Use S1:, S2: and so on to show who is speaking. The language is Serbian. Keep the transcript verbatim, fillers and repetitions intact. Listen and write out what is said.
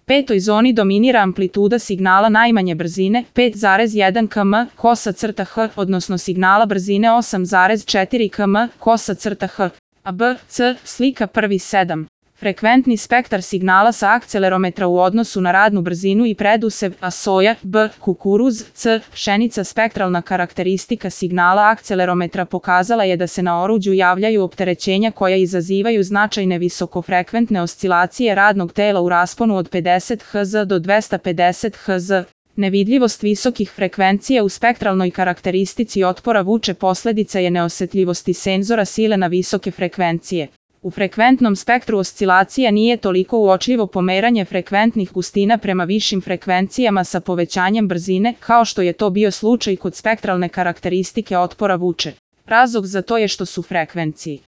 S1: petoj zoni dominira amplituda signala najmanje brzine pet zarez jedan kilometara kosa crta h, odnosno signala brzine osam zarez četiri kilometara kosa crta h, a B, C, slika prvi sedam. Frekventni spektar signala sa akcelerometra u odnosu na radnu brzinu i predusev, a soja, B, kukuruz, C, pšenica. Spektralna karakteristika signala akcelerometra pokazala je da se na oruđu javljaju opterećenja koja izazivaju značajne visokofrekventne oscilacije radnog tela u rasponu od pedeset hertza do dvesta pedeset hertza. Nevidljivost visokih frekvencija u spektralnoj karakteristici otpora vuče posledica je neosetljivosti senzora sile na visoke frekvencije. U frekventnom spektru oscilacija nije toliko uočljivo pomeranje frekventnih gustina prema višim frekvencijama sa povećanjem brzine, kao što je to bio slučaj kod spektralne karakteristike otpora vuče. Razlog za to je što su frekvencije